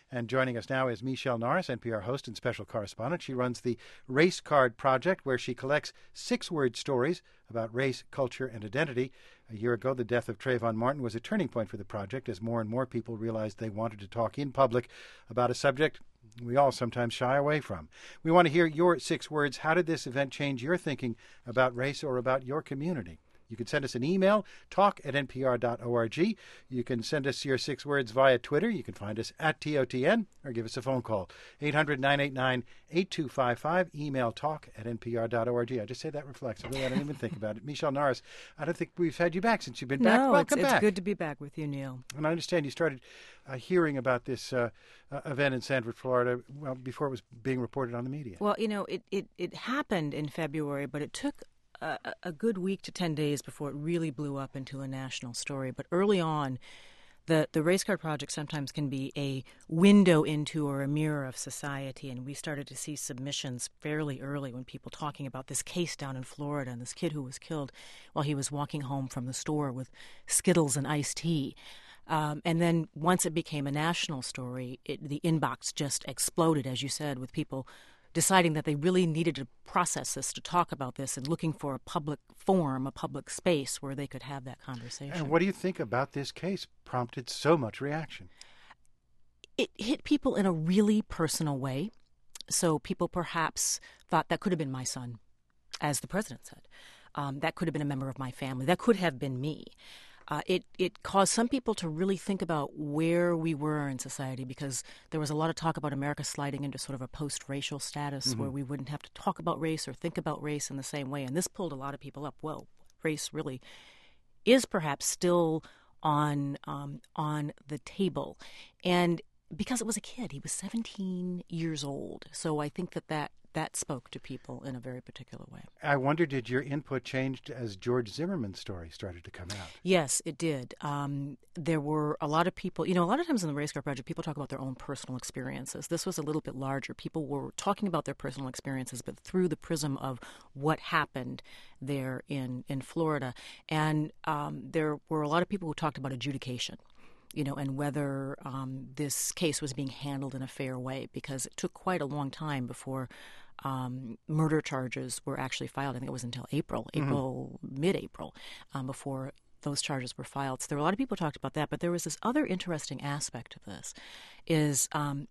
And joining us now is Michele Norris, NPR host and special correspondent. She runs the Race Card Project, where she collects 6-word stories about race, culture, and identity. A year ago, the death of Trayvon Martin was a turning point for the project as more and more people realized they wanted to talk in public about a subject we all sometimes shy away from. We want to hear your 6 words. How did this event change your thinking about race or about your community? You can send us an email, talk@npr.org. You can send us your 6 words via Twitter. You can find us at TOTN or give us a phone call, 800-989-8255. Email talk@npr.org. I just say that reflexively. I don't even think about it. Michele Norris, I don't think we've had you back since you've been back. Welcome back. It's good to be back with you, Neil. And I understand you started hearing about this event in Sanford, Florida, well, before it was being reported on the media. Well, it happened in February, but it took a good week to 10 days before it really blew up into a national story. But early on, the Race Card Project sometimes can be a window into or a mirror of society. And we started to see submissions fairly early when people talking about this case down in Florida and this kid who was killed while he was walking home from the store with Skittles and iced tea. And then once it became a national story, the inbox just exploded, as you said, with people deciding that they really needed to process this, to talk about this, and looking for a public forum, a public space where they could have that conversation. And what do you think about this case prompted so much reaction? It hit people in a really personal way. So people perhaps thought that could have been my son, as the president said. That could have been a member of my family. That could have been me. It caused some people to really think about where we were in society, because there was a lot of talk about America sliding into sort of a post-racial status where we wouldn't have to talk about race or think about race in the same way. And this pulled a lot of people up. Whoa, race really is perhaps still on the table. And because it was a kid, he was 17 years old. So I think that spoke to people in a very particular way. I wonder, did your input change as George Zimmerman's story started to come out? Yes, it did. There were a lot of people, a lot of times in the Race Card Project, people talk about their own personal experiences. This was a little bit larger. People were talking about their personal experiences, but through the prism of what happened there in Florida. And there were a lot of people who talked about adjudication, and whether this case was being handled in a fair way, because it took quite a long time before murder charges were actually filed. I think it was until mid-April, before those charges were filed. So there were a lot of people who talked about that, but there was this other interesting aspect of this, is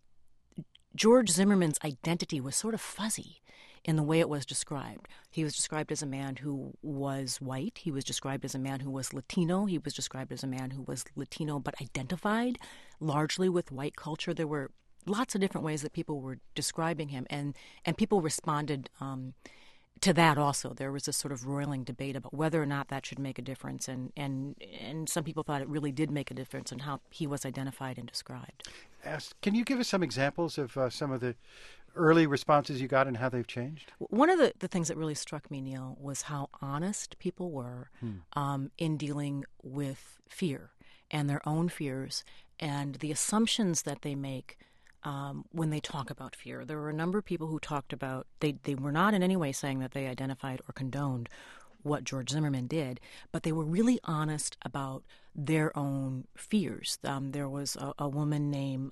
George Zimmerman's identity was sort of fuzzy in the way it was described. He was described as a man who was white. He was described as a man who was Latino. He was described as a man who was Latino but identified largely with white culture. There were lots of different ways that people were describing him, and people responded to that also. There was a sort of roiling debate about whether or not that should make a difference, and some people thought it really did make a difference in how he was identified and described. Can you give us some examples of some of the early responses you got and how they've changed? One of the things that really struck me, Neil, was how honest people were in dealing with fear and their own fears and the assumptions that they make when they talk about fear. There were a number of people who talked about, they were not in any way saying that they identified or condoned what George Zimmerman did, but they were really honest about their own fears. There was a woman named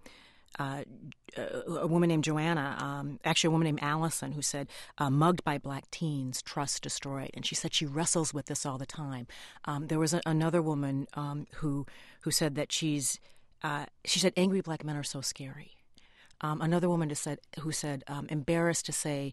Joanna, actually a woman named Allison, who said, mugged by black teens, trust destroyed. And she said she wrestles with this all the time. There was another woman who said that she said angry black men are so scary. Another woman who said embarrassed to say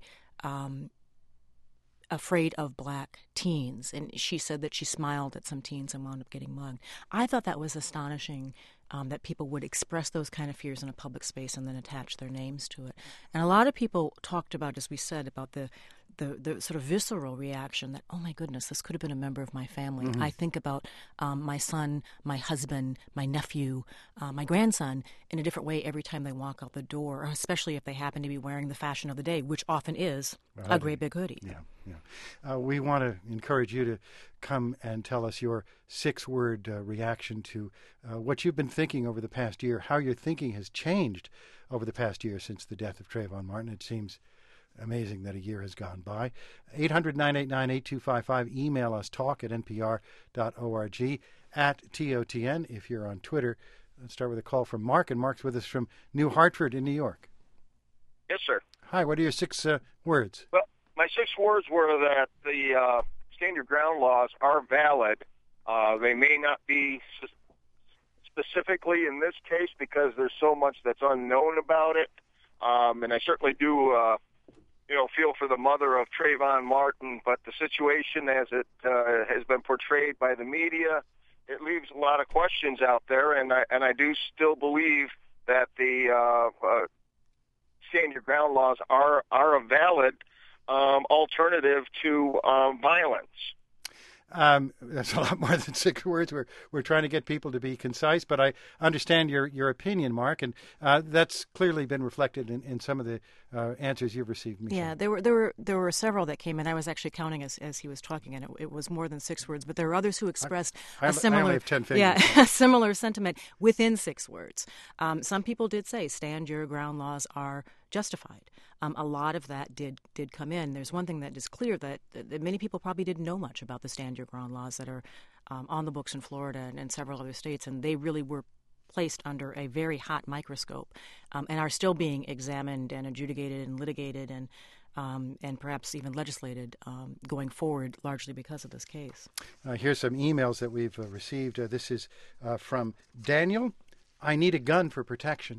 afraid of black teens. And she said that she smiled at some teens and wound up getting mugged. I thought that was astonishing, that people would express those kind of fears in a public space and then attach their names to it. And a lot of people talked about, as we said, about the sort of visceral reaction that, oh my goodness, this could have been a member of my family. I think about my son, my husband, my nephew, my grandson in a different way every time they walk out the door, especially if they happen to be wearing the fashion of the day, which often is a great big hoodie. Yeah. We want to encourage you to come and tell us your 6-word reaction to what you've been thinking over the past year, how your thinking has changed over the past year since the death of Trayvon Martin. It seems amazing that a year has gone by. 800-989-8255. Email us, talk@npr.org, at TOTN. If you're on Twitter, Let's start with a call from Mark, and Mark's with us from New Hartford in New York. Yes, sir. Hi, what are your 6 words? Well, my 6 words were that the stand your ground laws are valid. They may not be specifically in this case because there's so much that's unknown about it. And I certainly do, feel for the mother of Trayvon Martin, but the situation as it has been portrayed by the media, it leaves a lot of questions out there, and I do still believe that the stand your ground laws are a valid alternative to violence. That's a lot more than 6 words. We're trying to get people to be concise, but I understand your opinion, Mark, and that's clearly been reflected in some of the answers you've received. Michelle. Yeah, there were several that came in. I was actually counting as he was talking, and it was more than 6 words. But there were others who expressed a similar, I only have 10 fingers. a similar sentiment within 6 words. Some people did say, "Stand your ground laws are justified." A lot of that did come in. There's one thing that is clear that many people probably didn't know much about the stand your ground laws that are on the books in Florida and several other states, and they really were placed under a very hot microscope and are still being examined and adjudicated and litigated and perhaps even legislated going forward, largely because of this case. Here's some emails that we've received. This is from Daniel. I need a gun for protection.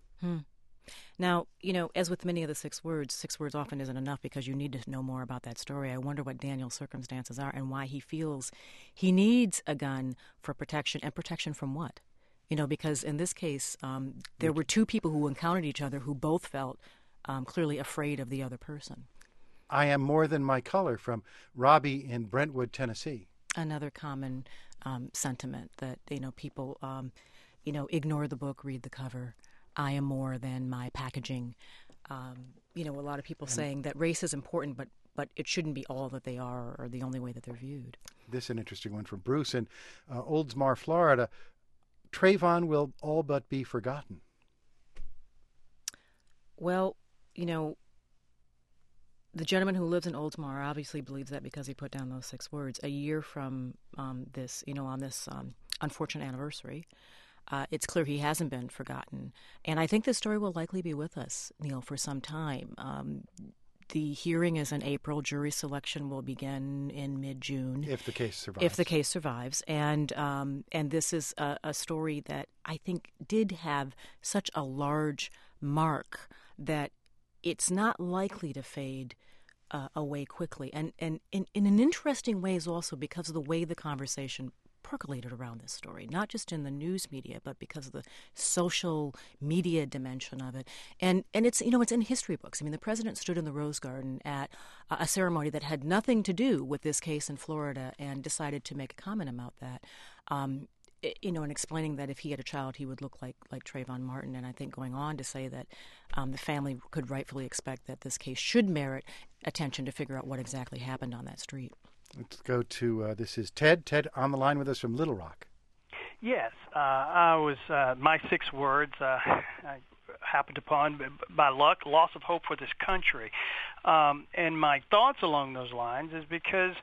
Now, as with many of the 6 words often isn't enough because you need to know more about that story. I wonder what Daniel's circumstances are and why he feels he needs a gun for protection, and protection from what? Because in this case, there were 2 people who encountered each other who both felt clearly afraid of the other person. I am more than my color, from Robbie in Brentwood, Tennessee. Another common sentiment that, people, ignore the book, read the cover. I am more than my packaging. A lot of people saying that race is important, but it shouldn't be all that they are or the only way that they're viewed. This is an interesting one from Bruce in Oldsmar, Florida. Trayvon will all but be forgotten. Well, the gentleman who lives in Oldsmar obviously believes that because he put down those 6 words. A year from this, on this unfortunate anniversary, it's clear he hasn't been forgotten. And I think this story will likely be with us, Neil, for some time. The hearing is in April. Jury selection will begin in mid-June. If the case survives. And this is a story that I think did have such a large mark that it's not likely to fade away quickly. And in an interesting ways also because of the way the conversation percolated around this story, not just in the news media, but because of the social media dimension of it. And it's, it's in history books. I mean, the president stood in the Rose Garden at a ceremony that had nothing to do with this case in Florida and decided to make a comment about that, and explaining that if he had a child, he would look like Trayvon Martin. And I think going on to say that the family could rightfully expect that this case should merit attention to figure out what exactly happened on that street. Let's go to, this is Ted. Ted on the line with us from Little Rock. Yes, I was, my 6 words I happened upon, by luck, loss of hope for this country. And my thoughts along those lines is because,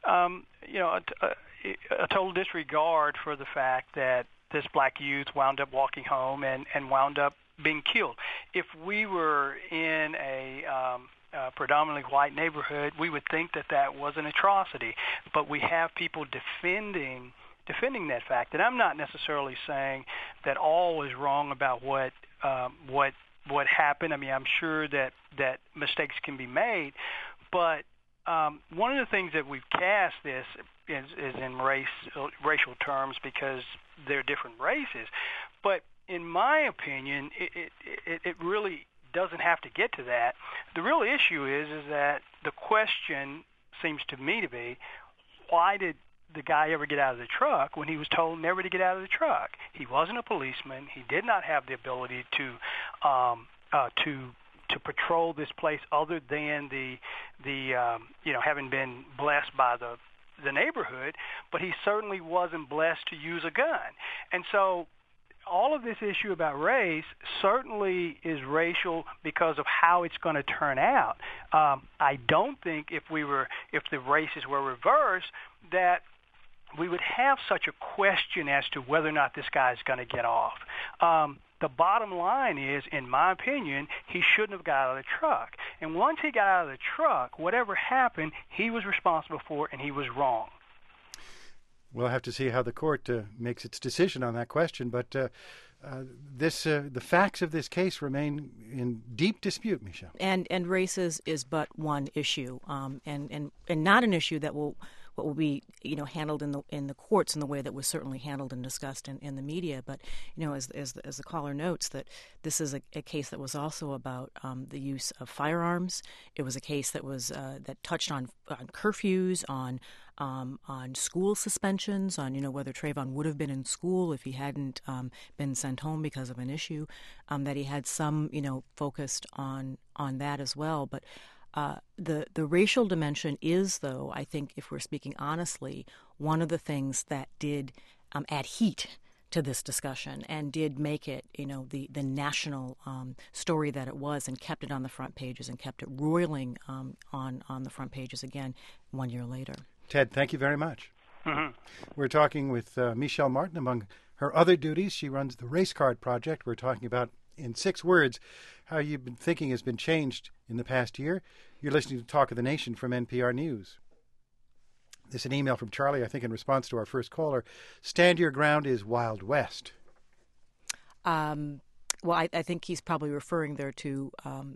a total disregard for the fact that this black youth wound up walking home and wound up being killed. If we were in a predominantly white neighborhood, we would think that was an atrocity. But we have people defending that fact. And I'm not necessarily saying that all is wrong about what happened. I mean, I'm sure that mistakes can be made. But one of the things that we've cast this is in racial terms because they're different races. But in my opinion, it really doesn't have to get to that. The real issue is that the question seems to me to be, why did the guy ever get out of the truck when he was told never to get out of the truck? He wasn't a policeman. He did not have the ability to patrol this place other than the having been blessed by the neighborhood, but he certainly wasn't blessed to use a gun. And so all of this issue about race certainly is racial because of how it's going to turn out. I don't think if the races were reversed that we would have such a question as to whether or not this guy is going to get off. The bottom line is, in my opinion, he shouldn't have got out of the truck. And once he got out of the truck, whatever happened, he was responsible for it, and he was wrong. We'll have to see how the court makes its decision on that question. But the facts of this case remain in deep dispute, Michelle. And race is but one issue, and not an issue that will be handled in the courts in the way that was certainly handled and discussed in the media. But as the caller notes, that this is a case that was also about the use of firearms. It was a case that was that touched on curfews, on school suspensions, on whether Trayvon would have been in school if he hadn't been sent home because of an issue. That he had some focused on that as well, but. The racial dimension is, though, I think, if we're speaking honestly, one of the things that did add heat to this discussion and did make it, the national story that it was, and kept it on the front pages and kept it roiling on the front pages again 1 year later. Ted, thank you very much. Mm-hmm. We're talking with Michelle Martin. Among her other duties, she runs the Race Card Project. We're talking about, in 6 words, how you've been thinking has been changed in the past year. You're listening to Talk of the Nation from NPR News. This is an email from Charlie, I think, in response to our first caller. Stand your ground is Wild West. Well, I think he's probably referring there to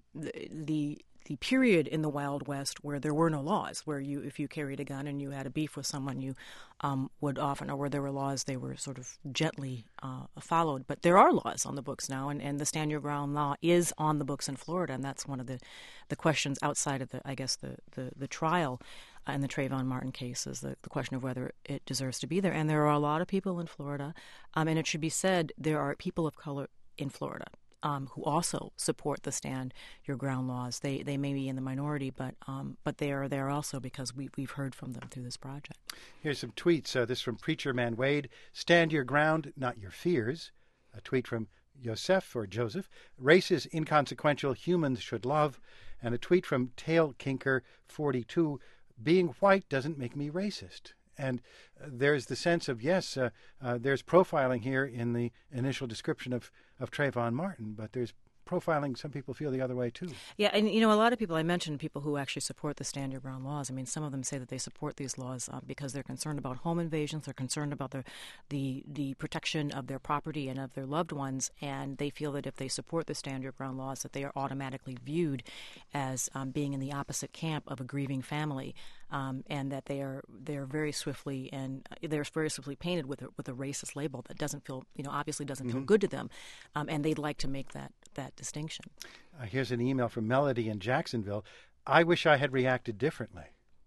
the period in the Wild West where there were no laws, where if you carried a gun and you had a beef with someone, you would often, or where there were laws, they were sort of gently followed. But there are laws on the books now, and the Stand Your Ground law is on the books in Florida, and that's one of the questions outside of the trial in the Trayvon Martin case is the question of whether it deserves to be there. And there are a lot of people in Florida, and it should be said, there are people of color in Florida who also support the Stand Your Ground laws. They may be in the minority, but they are there also because we've heard from them through this project. Here's some tweets. This from Preacher Man Wade. Stand your ground, not your fears. A tweet from Joseph. Race is inconsequential. Humans should love. And a tweet from Tail Kinker 42. Being white doesn't make me racist. And there's the sense of, yes, there's profiling here in the initial description of Trayvon Martin, but there's profiling, some people feel the other way too. Yeah, and a lot of people, I mentioned people who actually support the Stand Your Ground laws. I mean, some of them say that they support these laws because they're concerned about home invasions, they're concerned about the protection of their property and of their loved ones, and they feel that if they support the Stand Your Ground laws, that they are automatically viewed as being in the opposite camp of a grieving family, and that they're very swiftly painted with a racist label that doesn't feel, obviously doesn't feel good to them, and they'd like to make that distinction. Here's an email from Melody in Jacksonville. I wish I had reacted differently.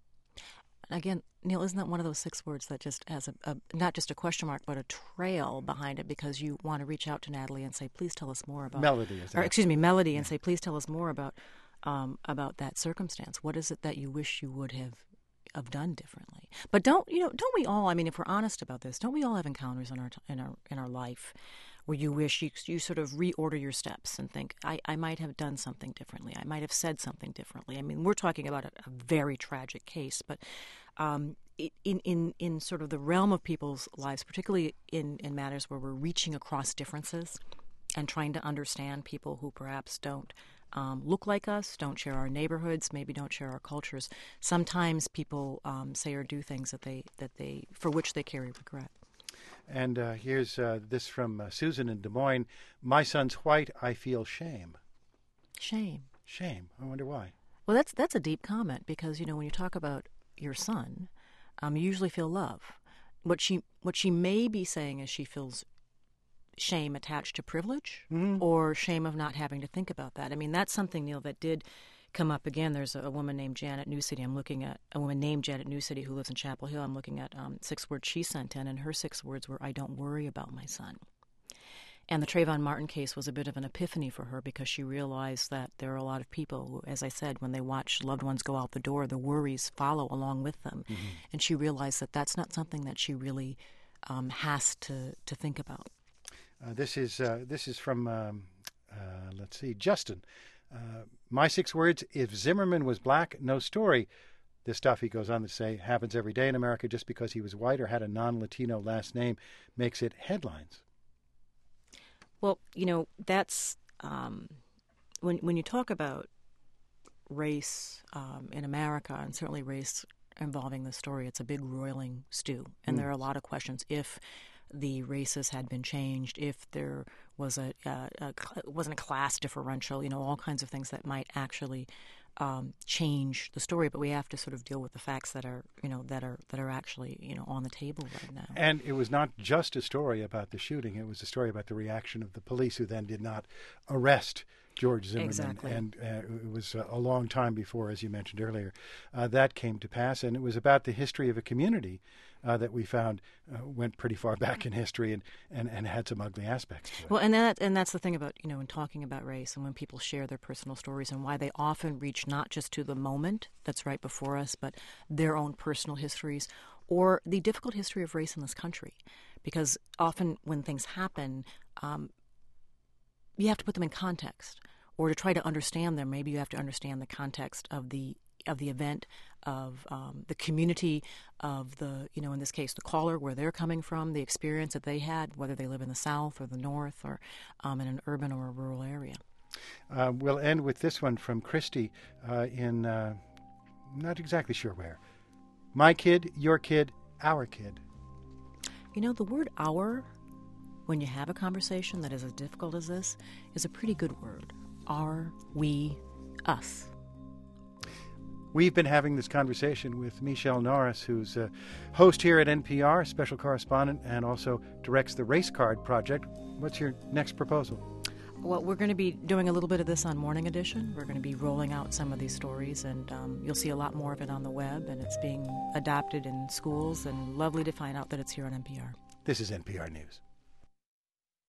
Again, Neil, isn't that one of those 6 words that just has a not just a question mark, but a trail behind it, because you want to reach out to Natalie and say, please tell us more about... Melody. Melody, and say, please tell us more about that circumstance. What is it that you wish you would have done differently? But don't we all, I mean, if we're honest about this, don't we all have encounters in our life where you wish you sort of reorder your steps and think, I might have done something differently. I might have said something differently. I mean, we're talking about a very tragic case, but in sort of the realm of people's lives, particularly in matters where we're reaching across differences and trying to understand people who perhaps don't look like us, don't share our neighborhoods, maybe don't share our cultures. Sometimes people say or do things for which they carry regret. And here's this from Susan in Des Moines. My son's white. I feel shame. Shame. I wonder why. Well, that's a deep comment, because when you talk about your son, you usually feel love. What she may be saying is she feels shame attached to privilege, or shame of not having to think about that. I mean, that's something, Neil, that did come up again. There's a woman named Janet Newcity. I'm looking at a woman named Janet Newcity who lives in Chapel Hill. I'm looking at 6 words she sent in, and her 6 words were, I don't worry about my son. And the Trayvon Martin case was a bit of an epiphany for her, because she realized that there are a lot of people who, as I said, when they watch loved ones go out the door, the worries follow along with them. And she realized that that's not something that she really has to think about. This is from Justin. My 6 words: if Zimmerman was black, no story. This stuff, he goes on to say, happens every day in America. Just because he was white or had a non-Latino last name makes it headlines. Well, that's when you talk about race in America, and certainly race involving the story, it's a big roiling stew, and there are a lot of questions. If the races had been changed, if there was wasn't a class differential, all kinds of things that might actually change the story, but we have to sort of deal with the facts that are actually on the table right now. And it was not just a story about the shooting; it was a story about the reaction of the police, who then did not arrest George Zimmerman. Exactly. And it was a long time before, as you mentioned earlier, that came to pass. And it was about the history of a community that we found went pretty far back in history and had some ugly aspects to it. Well, and that's the thing about, in talking about race and when people share their personal stories and why they often reach not just to the moment that's right before us, but their own personal histories or the difficult history of race in this country. Because often when things happen, you have to put them in context, or to try to understand them. Maybe you have to understand the context of the event, of the community, of the in this case the caller, where they're coming from, the experience that they had, whether they live in the South or the North or in an urban or a rural area. We'll end with this one from Christy in not exactly sure where. My kid, your kid, our kid. The word "our," when you have a conversation that is as difficult as this, is a pretty good word. Our, we, us. We've been having this conversation with Michele Norris, who's a host here at NPR, special correspondent, and also directs the Race Card Project. What's your next proposal? Well, we're going to be doing a little bit of this on Morning Edition. We're going to be rolling out some of these stories, and you'll see a lot more of it on the web, and it's being adopted in schools, and lovely to find out that it's here on NPR. This is NPR News.